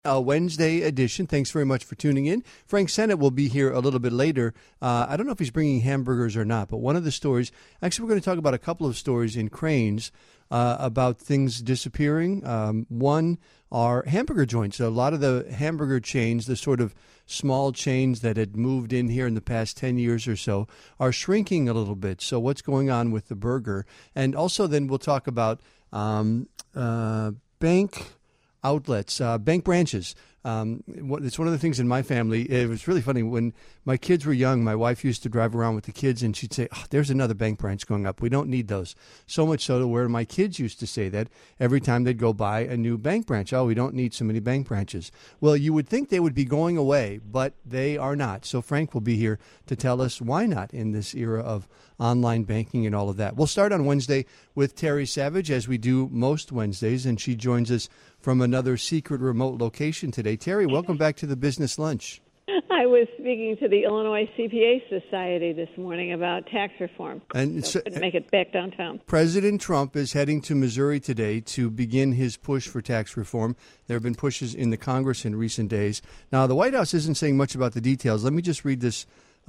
Wednesday edition. Thanks very much for tuning in. Frank Sennett will be here a little bit later. I don't know if he's bringing hamburgers or not, but one of the stories, actually, we're going to talk about a couple of stories in Cranes about things disappearing. One are hamburger joints. So a lot of the hamburger chains, the sort of small chains that had moved in here in the past 10 years or so, are shrinking a little bit. So what's going on with the burger? And also then we'll talk about bank outlets, bank branches. It's one of the things in my family. It was really funny. When my kids were young, my wife used to drive around with the kids and she'd say, "Oh, there's another bank branch going up. We don't need those." So much so to where my kids used to say that every time they'd go by a new bank branch. "Oh, we don't need so many bank branches." Well, you would think they would be going away, but they are not. So Frank will be here to tell us why not in this era of online banking and all of that. We'll start on Wednesday with Terry Savage, as we do most Wednesdays, and she joins us from another secret remote location today. Terry, welcome back to the Business Lunch. I was speaking to the Illinois CPA Society this morning about tax reform. And so couldn't make it back downtown. President Trump is heading to Missouri today to begin his push for tax reform. There have been pushes in the Congress in recent days. Now, the White House isn't saying much about the details. Let me just read this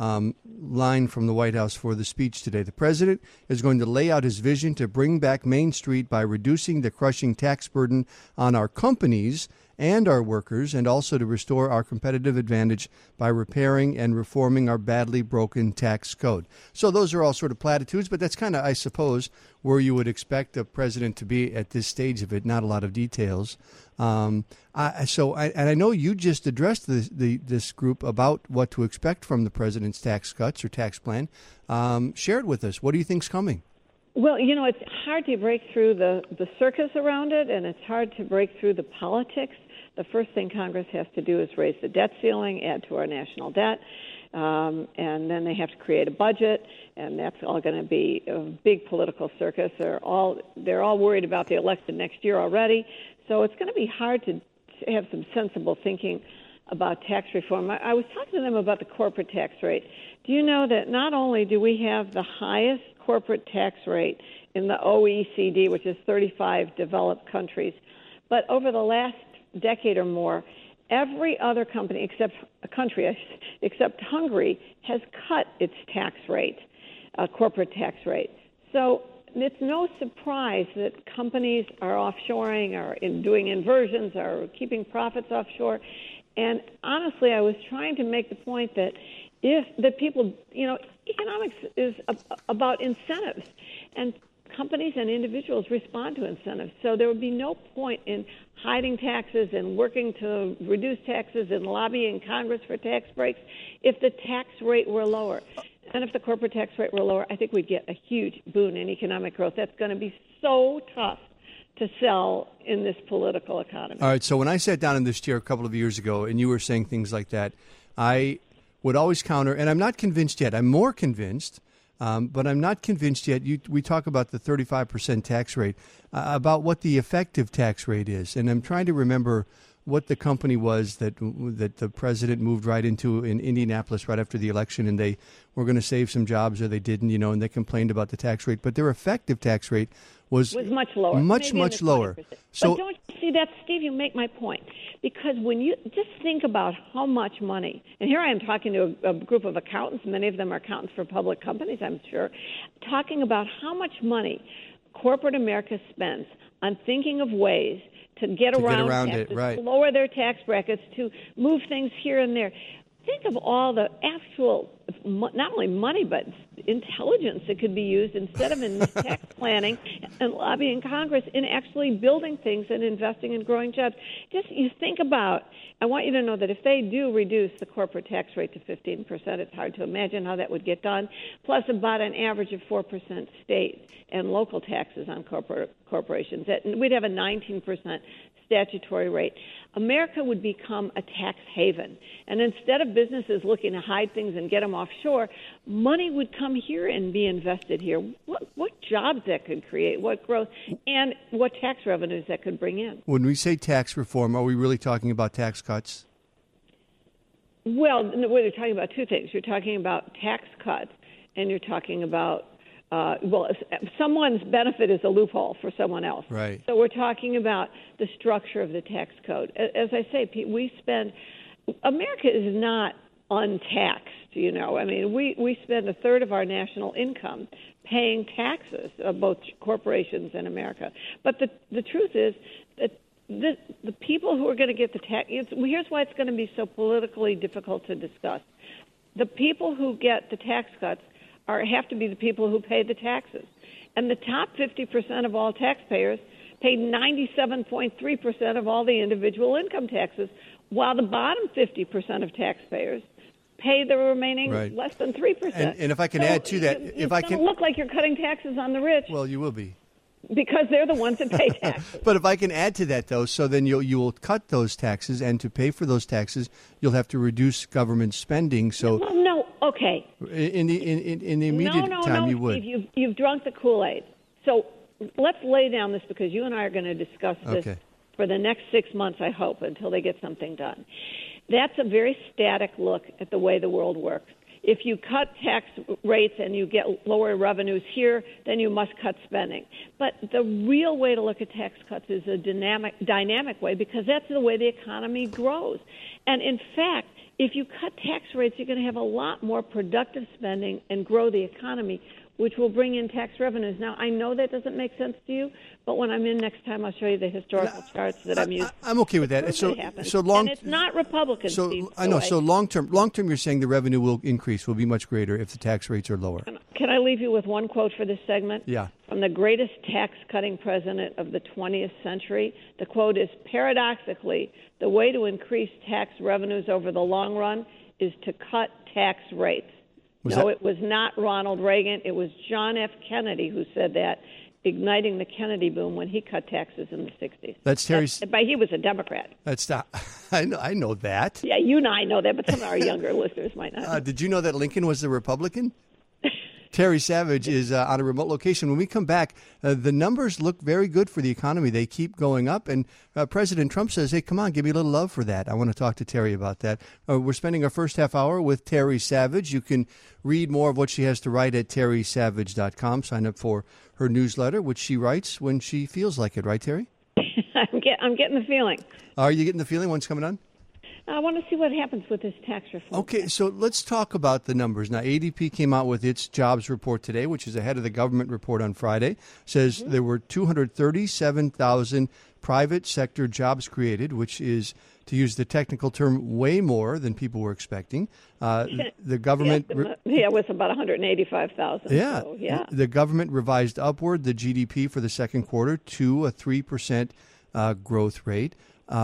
line from the White House for the speech today. The president is going to lay out his vision to bring back Main Street by reducing the crushing tax burden on our companies and our workers, and also to restore our competitive advantage by repairing and reforming our badly broken tax code. So those are all sort of platitudes, but that's kind of, I suppose, where you would expect a president to be at this stage of it, not a lot of details. I know you just addressed this group about what to expect from the president's tax cuts or tax plan. Share it with us. What do you think's coming? Well, it's hard to break through the circus around it, and it's hard to break through the politics. The first thing Congress has to do is raise the debt ceiling, add to our national debt, and then they have to create a budget, and that's all going to be a big political circus. They're all worried about the election next year already, so it's going to be hard to have some sensible thinking about tax reform. I was talking to them about the corporate tax rate. Do you know that not only do we have the highest corporate tax rate in the OECD, which is 35 developed countries, but over the last decade or more, every other country except Hungary has cut its tax rate, corporate tax rate. So it's no surprise that companies are offshoring, are doing inversions, are keeping profits offshore. And honestly, I was trying to make the point that economics is about incentives, and companies and individuals respond to incentives. So there would be no point in hiding taxes and working to reduce taxes and lobbying Congress for tax breaks if the tax rate were lower. And if the corporate tax rate were lower, I think we'd get a huge boon in economic growth. That's going to be so tough to sell in this political economy. All right, so when I sat down in this chair a couple of years ago and you were saying things like that, I would always counter, and I'm not convinced yet. I'm more convinced, but I'm not convinced yet. We talk about the 35% tax rate, about what the effective tax rate is. And I'm trying to remember what the company was that the president moved right into in Indianapolis right after the election, and they were going to save some jobs, or they didn't, and they complained about the tax rate. But their effective tax rate was much lower. Much lower. So, but don't you see that, Steve? You make my point. Because when you just think about how much money, and here I am talking to a group of accountants, many of them are accountants for public companies, I'm sure, talking about how much money corporate America spends on thinking of ways to get around taxes, right, to lower their tax brackets, to move things here and there. Think of all the actual, not only money, but intelligence that could be used instead of in tax planning and lobbying Congress in actually building things and investing in growing jobs. Just you think about, I want you to know that if they do reduce the corporate tax rate to 15%, it's hard to imagine how that would get done, plus about an average of 4% state and local taxes on corporations. We'd have a 19% statutory rate. America would become a tax haven. And instead of businesses looking to hide things and get them offshore, money would come here and be invested here. What jobs that could create, what growth, and what tax revenues that could bring in. When we say tax reform, are we really talking about tax cuts? Well, we're talking about two things. You're talking about tax cuts, and you're talking about someone's benefit is a loophole for someone else. Right. So we're talking about the structure of the tax code. As I say, America is not untaxed, I mean, we spend a third of our national income paying taxes, both corporations and America. But the truth is that the people who are going to get the tax, here's why it's going to be so politically difficult to discuss. The people who get the tax cuts have to be the people who pay the taxes. And the top 50% of all taxpayers pay 97.3% of all the individual income taxes, while the bottom 50% of taxpayers pay the remaining less than 3%. And if I can add to that, it's going to look like you're cutting taxes on the rich. Well, you will be. Because they're the ones that pay taxes. But if I can add to that, though, so then you will cut those taxes, and to pay for those taxes, you'll have to reduce government spending. So no, okay. In the immediate time, you would. Steve, you've drunk the Kool-Aid. So let's lay down this, because you and I are going to discuss this for the next 6 months, I hope, until they get something done. That's a very static look at the way the world works. If you cut tax rates and you get lower revenues here, then you must cut spending. But the real way to look at tax cuts is a dynamic way, because that's the way the economy grows. And in fact, if you cut tax rates, you're going to have a lot more productive spending and grow the economy, which will bring in tax revenues. Now, I know that doesn't make sense to you, but when I'm in next time, I'll show you the historical charts that I'm using. I'm okay with that. And it's not Republican, Steve. I know. So long term, you're saying the revenue will increase, will be much greater if the tax rates are lower. Can I leave you with one quote for this segment? Yeah. From the greatest tax-cutting president of the 20th century. The quote is, paradoxically, the way to increase tax revenues over the long run is to cut tax rates. It was not Ronald Reagan. It was John F. Kennedy who said that, igniting the Kennedy boom when he cut taxes in the 60s. That's Terry. But he was a Democrat. I know that. Yeah, you and I know that, but some of our younger listeners might not. Did you know that Lincoln was a Republican? Terry Savage is on a remote location. When we come back, the numbers look very good for the economy. They keep going up, and President Trump says, hey, come on, give me a little love for that. I want to talk to Terry about that. We're spending our first half hour with Terry Savage. You can read more of what she has to write at terrysavage.com. Sign up for her newsletter, which she writes when she feels like it. Right, Terry? I'm getting the feeling. Are you getting the feeling? When's coming on? I want to see what happens with this tax reform. Okay, so let's talk about the numbers. Now, ADP came out with its jobs report today, which is ahead of the government report on Friday. Says there were 237,000 private sector jobs created, which is, to use the technical term, way more than people were expecting. The government... it was about 185,000. Yeah. So, yeah. The government revised upward the GDP for the second quarter to a 3% growth rate.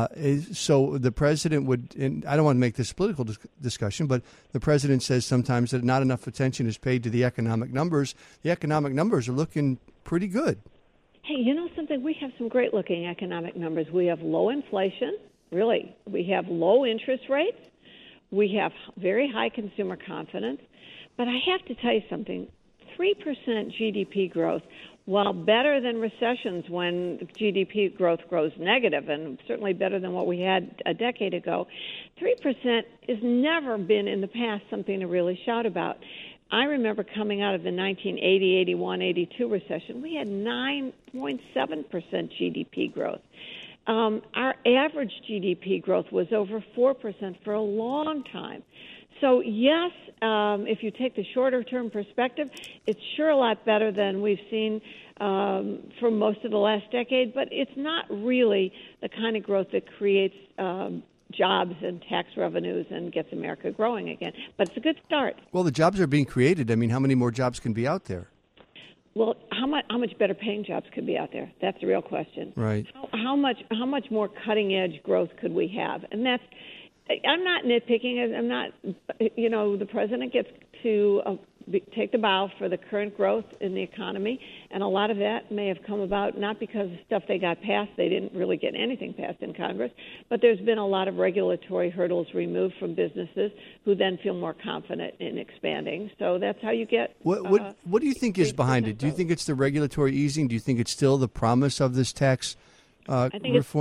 So the president would, and I don't want to make this a political discussion, but the president says sometimes that not enough attention is paid to the economic numbers. The economic numbers are looking pretty good. Hey, you know something? We have some great looking economic numbers. We have low inflation, really. We have low interest rates. We have very high consumer confidence. But I have to tell you something. 3% GDP growth, while better than recessions when GDP growth grows negative, and certainly better than what we had a decade ago, 3% has never been in the past something to really shout about. I remember coming out of the 1980, 81, 82 recession, we had 9.7% GDP growth. Our average GDP growth was over 4% for a long time. So, yes, if you take the shorter-term perspective, it's sure a lot better than we've seen for most of the last decade, but it's not really the kind of growth that creates jobs and tax revenues and gets America growing again. But it's a good start. Well, the jobs are being created. I mean, how many more jobs can be out there? Well, how much better paying jobs could be out there? That's the real question. Right. How much more cutting-edge growth could we have? And that's... I'm not nitpicking. I'm not, the president gets to take the bow for the current growth in the economy, and a lot of that may have come about not because of stuff they got passed. They didn't really get anything passed in Congress, but there's been a lot of regulatory hurdles removed from businesses who then feel more confident in expanding. So that's how you get... What do you think is behind it? Do you think it's the regulatory easing? Do you think it's still the promise of this tax I think reform? It's both.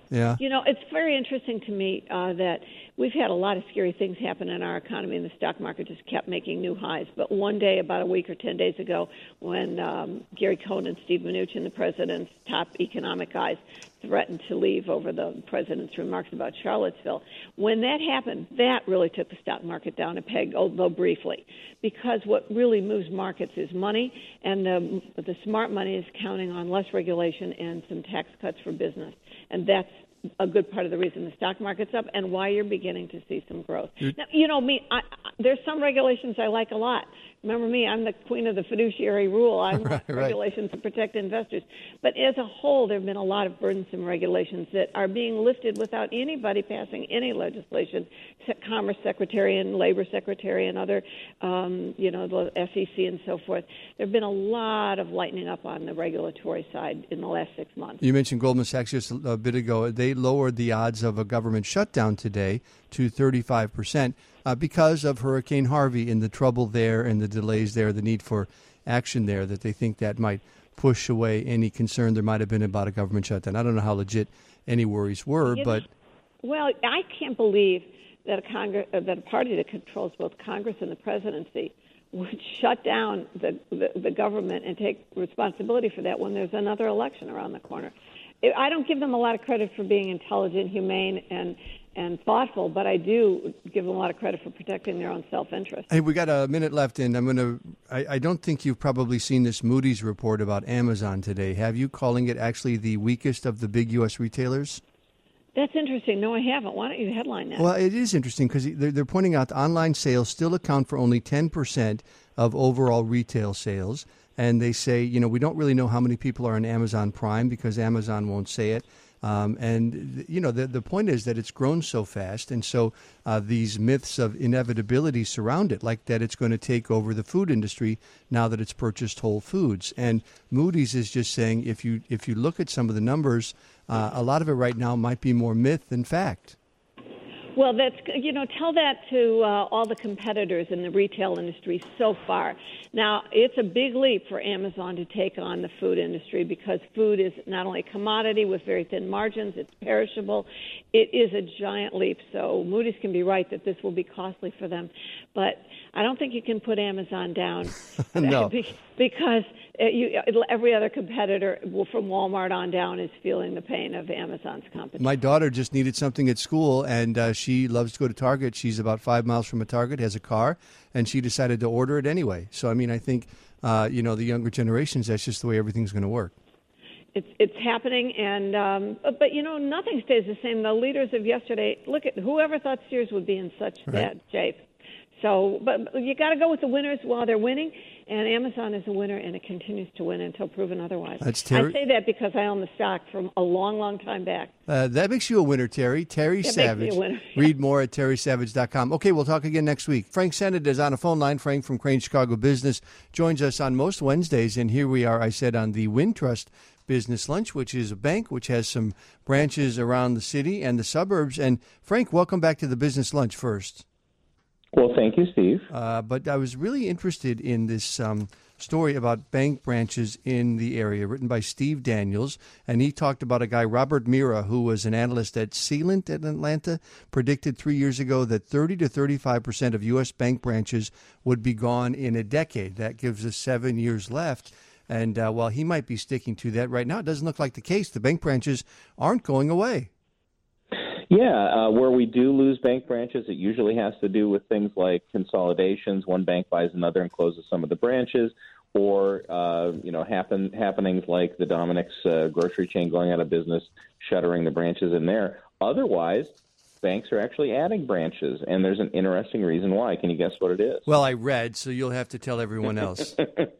Yeah. You know, it's very interesting to me that we've had a lot of scary things happen in our economy, and the stock market just kept making new highs. But one day, about a week or 10 days ago, when Gary Cohn and Steve Mnuchin, the president's top economic guys, threatened to leave over the president's remarks about Charlottesville, when that happened, that really took the stock market down a peg, although briefly, because what really moves markets is money, and the smart money is counting on less regulation and some tax cuts for business. And that's a good part of the reason the stock market's up and why you're beginning to see some growth. Now, you know me, there's some regulations I like a lot. Remember me, I'm the queen of the fiduciary rule. I want regulations to protect investors. But as a whole, there have been a lot of burdensome regulations that are being lifted without anybody passing any legislation. Commerce Secretary and Labor Secretary and other, the SEC and so forth. There have been a lot of lightening up on the regulatory side in the last 6 months. You mentioned Goldman Sachs just a bit ago. They lowered the odds of a government shutdown today to 35%. Because of Hurricane Harvey and the trouble there and the delays there, the need for action there, that they think that might push away any concern there might have been about a government shutdown. I don't know how legit any worries were, but... Well, I can't believe that a party that controls both Congress and the presidency would shut down the government and take responsibility for that when there's another election around the corner. I don't give them a lot of credit for being intelligent, humane, and thoughtful, but I do give them a lot of credit for protecting their own self-interest. Hey, we got a minute left, and I don't think you've probably seen this Moody's report about Amazon today. Have you, calling it actually the weakest of the big U.S. retailers? That's interesting. No, I haven't. Why don't you headline that? Well, it is interesting because they're pointing out online sales still account for only 10% of overall retail sales. And they say, we don't really know how many people are on Amazon Prime because Amazon won't say it. The point is that it's grown so fast. And so these myths of inevitability surround it, like that it's going to take over the food industry now that it's purchased Whole Foods. And Moody's is just saying if you look at some of the numbers, a lot of it right now might be more myth than fact. Well, tell that to all the competitors in the retail industry so far. Now, it's a big leap for Amazon to take on the food industry because food is not only a commodity with very thin margins, it's perishable. It is a giant leap. So Moody's can be right that this will be costly for them. But I don't think you can put Amazon down. No. Because every other competitor from Walmart on down is feeling the pain of Amazon's competition. My daughter just needed something at school, and she loves to go to Target. She's about 5 miles from a Target, has a car, and she decided to order it anyway. So, I think, the younger generations, that's just the way everything's going to work. It's happening, and but nothing stays the same. The leaders of yesterday, look at whoever thought Sears would be in such bad shape. So, but you got to go with the winners while they're winning, and Amazon is a winner, and it continues to win until proven otherwise. That's Terry. I say that because I own the stock from a long, long time back. That makes you a winner, Terry. Terry Savage. Makes me a winner. Read more at terrysavage.com. Okay, we'll talk again next week. Frank Sennett is on a phone line. Frank from Crane Chicago Business joins us on most Wednesdays, and here we are, I said, on the Wintrust Business Lunch, which is a bank which has some branches around the city and the suburbs. And Frank, welcome back to the Business Lunch first. Well, thank you, Steve. But I was really interested in this story about bank branches in the area, written by Steve Daniels, and he talked about a guy, Robert Mira, who was an analyst at Sealant in Atlanta, predicted 3 years ago that 30 to 35% of U.S. bank branches would be gone in a decade. That gives us 7 years left. And while he might be sticking to that right now, it doesn't look like the case. The bank branches aren't going away. Yeah, where we do lose bank branches, it usually has to do with things like consolidations. One bank buys another and closes some of the branches, or happenings like the Dominick's grocery chain going out of business, shuttering the branches in there. Otherwise, banks are actually adding branches, and there's an interesting reason why. Can you guess what it is? Well, I read, so you'll have to tell everyone else.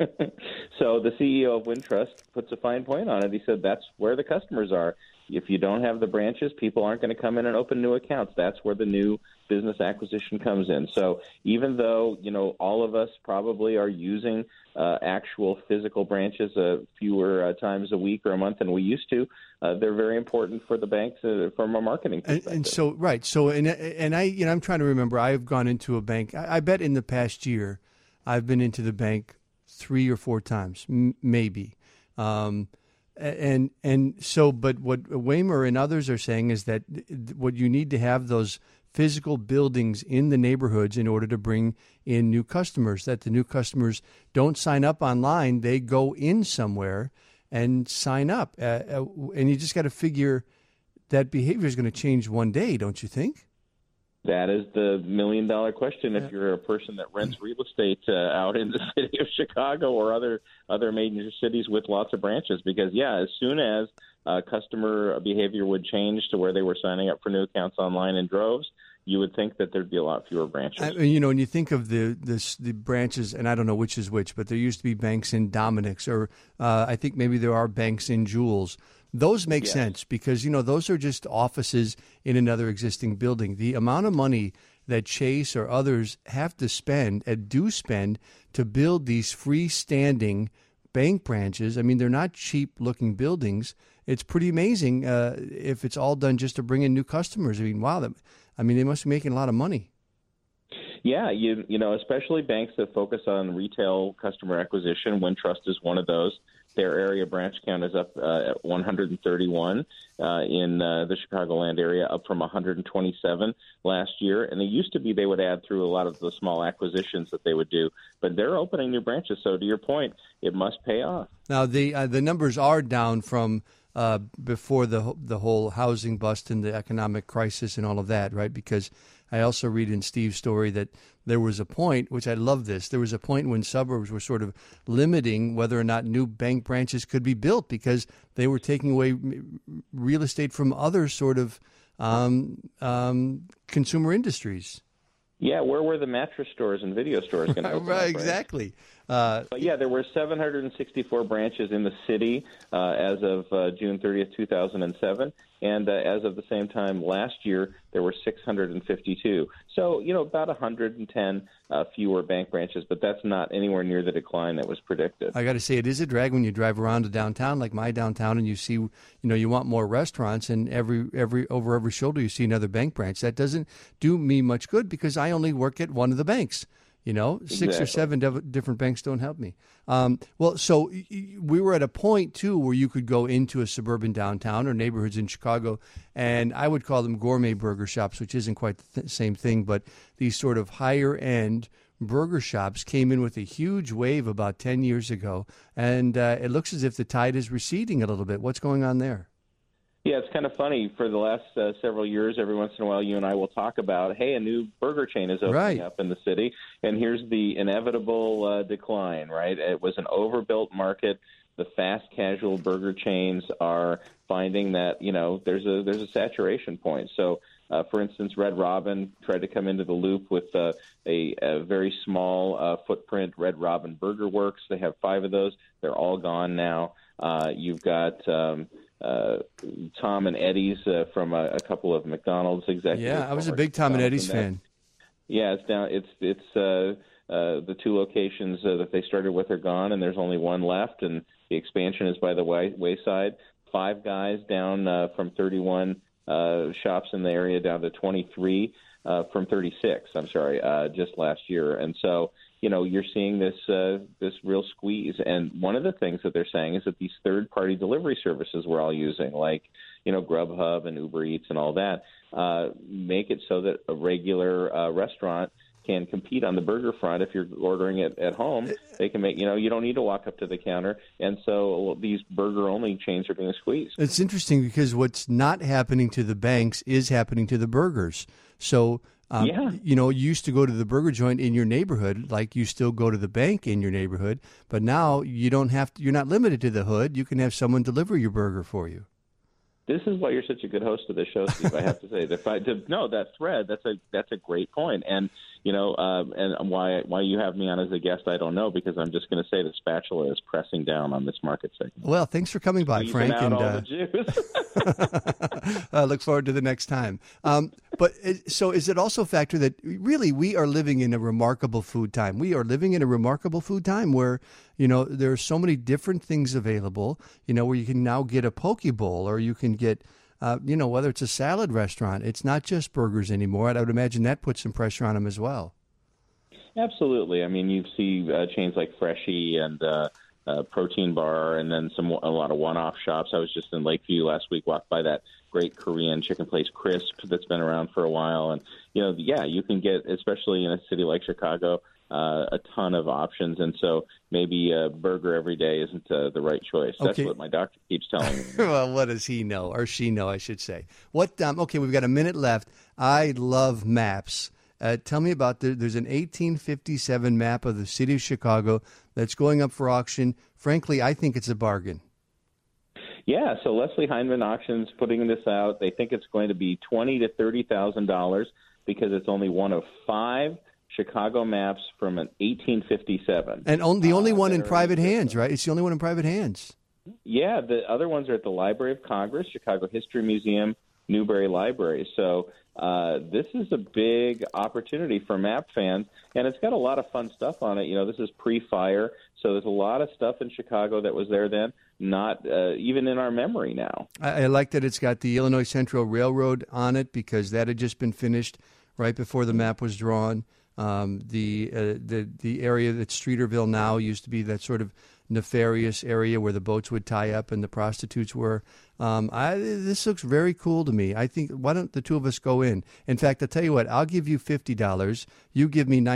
So the CEO of Wintrust puts a fine point on it. He said that's where the customers are. If you don't have the branches, people aren't going to come in and open new accounts. That's where the new business acquisition comes in. So even though, all of us probably are using actual physical branches fewer times a week or a month than we used to, they're very important for the banks from a marketing perspective. And so, right. So, and I'm trying to remember, I've gone into a bank. I bet in the past year, I've been into the bank 3 or 4 times, maybe. And so, but what Waymer and others are saying is that what you need to have those physical buildings in the neighborhoods in order to bring in new customers, that the new customers don't sign up online, they go in somewhere and sign up. And you just got to figure that behavior is going to change one day, don't you think? That is the million-dollar question. If you're a person that rents real estate out in the city of Chicago or other major cities with lots of branches, because as soon as customer behavior would change to where they were signing up for new accounts online in droves, you would think that there'd be a lot fewer branches. When you think of the branches, and I don't know which is which, but there used to be banks in Dominic's, or I think maybe there are banks in Jewel's. Those make sense because, those are just offices in another existing building. The amount of money that Chase or others have to spend and do spend to build these freestanding bank branches, I mean, they're not cheap-looking buildings. It's pretty amazing if it's all done just to bring in new customers. I mean, wow, they must be making a lot of money. Yeah, especially banks that focus on retail customer acquisition. Wintrust is one of those. Their area branch count is up at 131 in the Chicagoland area, up from 127 last year. And it used to be they would add through a lot of the small acquisitions that they would do. But they're opening new branches. So to your point, it must pay off. Now, the numbers are down from before the whole housing bust and the economic crisis and all of that, right? Because I also read in Steve's story that there was a point, which I love this, there was a point when suburbs were sort of limiting whether or not new bank branches could be built because they were taking away real estate from other sort of consumer industries. Yeah, where were the mattress stores and video stores going to open right, up, exactly. But there were 764 branches in the city as of June 30th, 2007. And as of the same time last year, there were 652. So, about 110 fewer bank branches, but that's not anywhere near the decline that was predicted. I got to say, it is a drag when you drive around to downtown, like my downtown, and you see, you want more restaurants, and over every shoulder you see another bank branch. That doesn't do me much good because I only work at one of the banks. Six or seven different banks don't help me. So we were at a point, too, where you could go into a suburban downtown or neighborhoods in Chicago, and I would call them gourmet burger shops, which isn't quite the same thing, but these sort of higher-end burger shops came in with a huge wave about 10 years ago, and it looks as if the tide is receding a little bit. What's going on there? Yeah, it's kind of funny. For the last several years, every once in a while, you and I will talk about, hey, a new burger chain is opening up in the city, and here's the inevitable decline, right? It was an overbuilt market. The fast casual burger chains are finding that, there's a saturation point. So, for instance, Red Robin tried to come into the loop with a very small footprint, Red Robin Burger Works. They have 5 of those. They're all gone now. You've got Tom and Eddie's from a couple of McDonald's executives. Yeah, I was a big Tom and Eddie's fan. Yeah, it's down. It's the 2 locations that they started with are gone, and there's only one left, and the expansion is by the wayside. 5 Guys down from 31 shops in the area down to 23 from 36. I'm sorry, just last year, and so. You're seeing this real squeeze. And one of the things that they're saying is that these third-party delivery services we're all using, like, Grubhub and Uber Eats and all that, make it so that a regular restaurant can compete on the burger front. If you're ordering it at home, they can make, you don't need to walk up to the counter. And so these burger-only chains are being squeezed. It's interesting because what's not happening to the banks is happening to the burgers. So you used to go to the burger joint in your neighborhood, like you still go to the bank in your neighborhood, but now you don't have to, you're not limited to the hood. You can have someone deliver your burger for you. This is why you're such a good host of this show, Steve. I have to say, that thread, that's a great point. And and why you have me on as a guest, I don't know, because I'm just going to say the spatula is pressing down on this market segment. Well, thanks for coming by, Frank. Out all the juice. I look forward to the next time. So is it also a factor that really we are living in a remarkable food time? We are living in a remarkable food time where, there are so many different things available, where you can now get a poke bowl or you can get, whether it's a salad restaurant. It's not just burgers anymore. I would imagine that puts some pressure on them as well. Absolutely. I mean, you see chains like Freshii and protein bar, and then a lot of one-off shops. I was just in Lakeview last week, walked by that great Korean chicken place, Crisp, that's been around for a while. And, you can get, especially in a city like Chicago, a ton of options. And so maybe a burger every day isn't the right choice. That's what my doctor keeps telling me. Well, what does he know, or she know, I should say? Okay, we've got a minute left. I love maps. Tell me about there's an 1857 map of the city of Chicago that's going up for auction. Frankly, I think it's a bargain. Yeah, so Leslie Hindman Auctions putting this out. They think it's going to be $20,000 to $30,000 because it's only one of 5 Chicago maps from an 1857. And the only one in private hands, right? It's the only one in private hands. Yeah, the other ones are at the Library of Congress, Chicago History Museum, Newberry Library. So this is a big opportunity for map fans, and it's got a lot of fun stuff on it. This is pre-fire, so there's a lot of stuff in Chicago that was there then, not even in our memory now. I like that it's got the Illinois Central Railroad on it because that had just been finished right before the map was drawn. The area that Streeterville now used to be that sort of nefarious area where the boats would tie up and the prostitutes were. This looks very cool to me. I think, why don't the two of us go in? In fact, I'll tell you what, I'll give you $50. You give me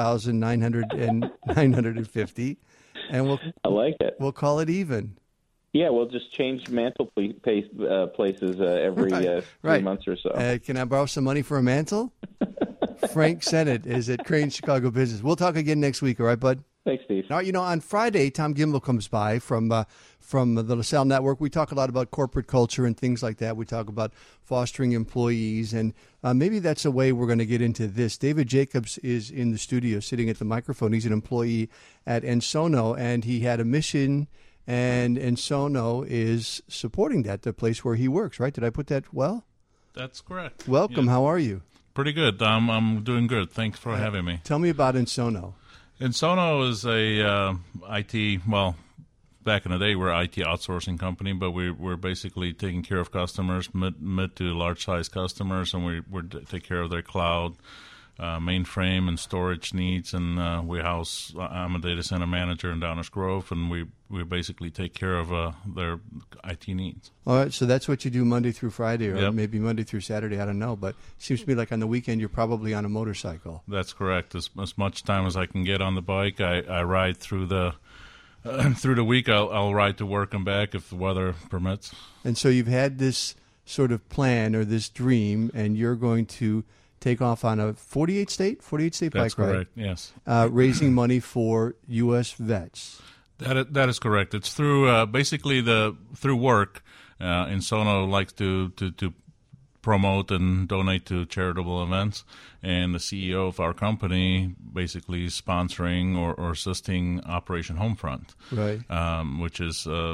$19,950, and I like it. We'll call it even. Yeah, we'll just change mantle places every 3 months or so. Can I borrow some money for a mantle? Frank Sennett is at Crane Chicago Business. We'll talk again next week, all right, bud? Thanks, Steve. Now, on Friday, Tom Gimbel comes by from the LaSalle Network. We talk a lot about corporate culture and things like that. We talk about fostering employees, and maybe that's a way we're going to get into this. David Jacobs is in the studio sitting at the microphone. He's an employee at Ensono, and he had a mission, and Ensono is supporting that, the place where he works, right? Did I put that well? That's correct. Welcome. Yeah. How are you? Pretty good. I'm doing good. Thanks for having me. Tell me about Ensono. Ensono is a IT, well, back in the day, we're an IT outsourcing company, but we're basically taking care of customers, mid to large-size customers, and we take care of their cloud, mainframe and storage needs, and we house, I'm a data center manager in Downers Grove, and we basically take care of their IT needs. All right, so that's what you do Monday through Friday, or maybe Monday through Saturday, I don't know, but it seems to me like on the weekend you're probably on a motorcycle. That's correct. As much time as I can get on the bike, I ride through the week. I'll ride to work and back if the weather permits. And so you've had this sort of plan or this dream, and you're going to take off on a 48-state bike ride. That's correct, yes. Raising money for U.S. vets. That is correct. It's through basically through work. Ensono likes to promote and donate to charitable events, and the CEO of our company basically is sponsoring or assisting Operation Homefront, right? Which is a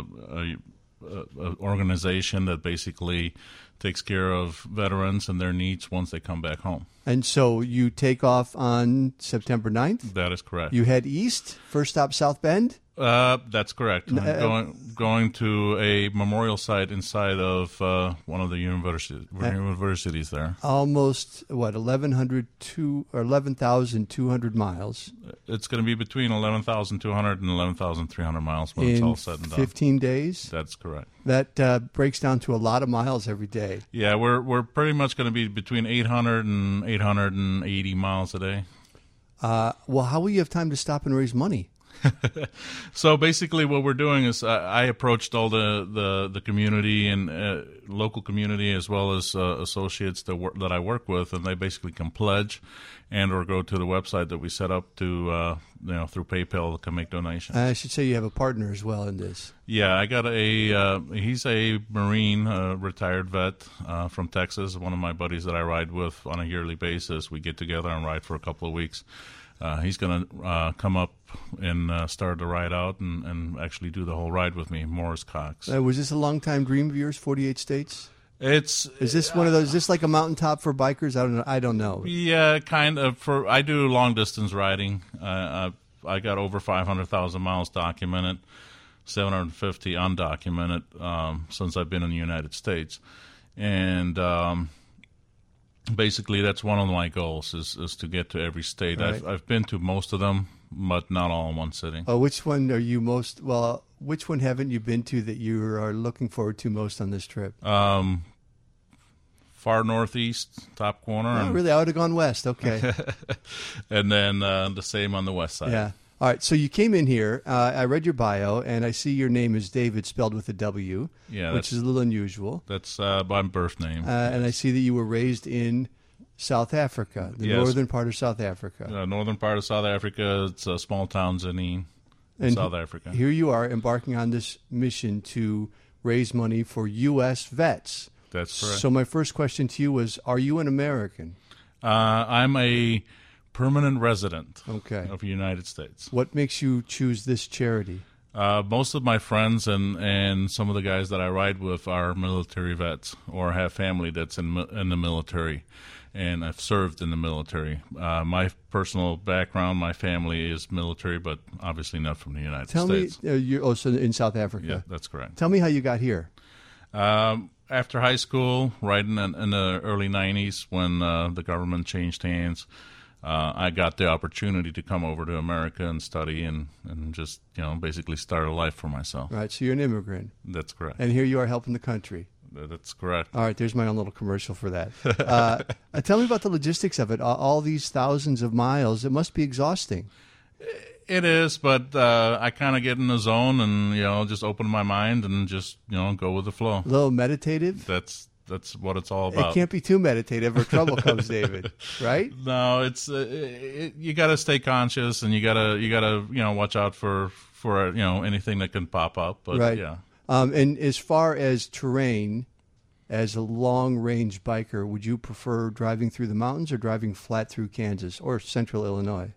organization that basically takes care of veterans and their needs once they come back home. And so you take off on September 9th? That is correct. You head east, first stop South Bend? That's correct. Going to a memorial site inside of one of the universities there. Almost, 11,200 miles? It's going to be between 11,200 and 11,300 miles when it's all said and done. 15 days? That's correct. That breaks down to a lot of miles every day. Yeah, we're pretty much going to be between 800 and 880 miles a day. Well, how will you have time to stop and raise money? So basically what we're doing is I approached all the community and local community as well as associates that I work with, and they basically can pledge and or go to the website that we set up to through PayPal can make donations. I should say you have a partner as well in this. Yeah, I got he's a Marine, retired vet from Texas, one of my buddies that I ride with on a yearly basis. We get together and ride for a couple of weeks. He's going to come up and start the ride out and actually do the whole ride with me, Morris Cox. Was this a long-time dream of yours, 48 states? Is this one of those? Is this like a mountaintop for bikers? I don't know. Yeah, kind of. I do long-distance riding. I got over 500,000 miles documented, 750 undocumented since I've been in the United States. And basically, that's one of my goals is to get to every state. Right. I've been to most of them, but not all in one sitting. Which one are you most, which one haven't you been to that you are looking forward to most on this trip? Far northeast, top corner. Oh, really? I would have gone west. Okay. And then the same on the west side. Yeah. All right. So you came in here. I read your bio, and I see your name is David, spelled with a W, which is a little unusual. That's my birth name. And I see that you were raised in South Africa, the northern part of South Africa. Northern part of South Africa. It's a small town, Tzaneen, in South Africa. Here you are embarking on this mission to raise money for U.S. vets. That's correct. So my first question to you was, are you an American? I'm a permanent resident of the United States. What makes you choose this charity? Most of my friends and some of the guys that I ride with are military vets or have family that's in the military, and I've served in the military. My personal background, my family is military, but obviously not from the United States. Tell me, you're also in South Africa. Yeah, that's correct. Tell me how you got here. After high school, right in the early 90s, when the government changed hands, I got the opportunity to come over to America and study and just, basically start a life for myself. Right, so you're an immigrant. That's correct. And here you are helping the country. That's correct. All right, there's my own little commercial for that. Tell me about the logistics of it. All these thousands of miles, it must be exhausting. It is, but I kind of get in the zone and, just open my mind and just, go with the flow. A little meditative? That's what it's all about. It can't be too meditative or trouble comes, David, right? No, it's you got to stay conscious and you got to watch out for anything that can pop up, but right. Yeah. And as far as terrain, as a long-range biker, would you prefer driving through the mountains or driving flat through Kansas or central Illinois?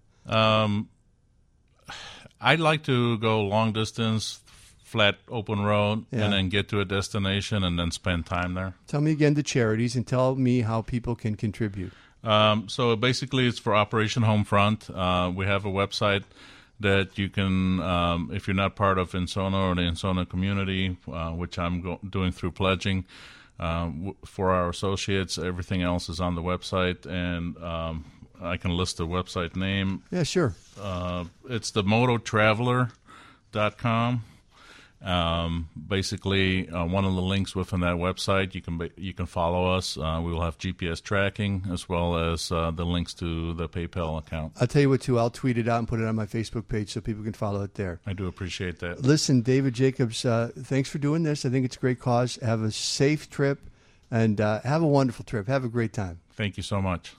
I'd like to go long distance, flat open road, and then get to a destination and then spend time there. Tell me again the charities and tell me how people can contribute. So basically it's for Operation Homefront. We have a website that you can, if you're not part of Insona or the Insona community, which I'm doing through pledging, for our associates, everything else is on the website, and I can list the website name. Yeah, sure. It's themototraveler.com. Basically, one of the links within that website, you can follow us. We will have GPS tracking as well as the links to the PayPal account. I'll tell you what, too. I'll tweet it out and put it on my Facebook page so people can follow it there. I do appreciate that. Listen, David Jacobs, thanks for doing this. I think it's a great cause. Have a safe trip and have a wonderful trip. Have a great time. Thank you so much.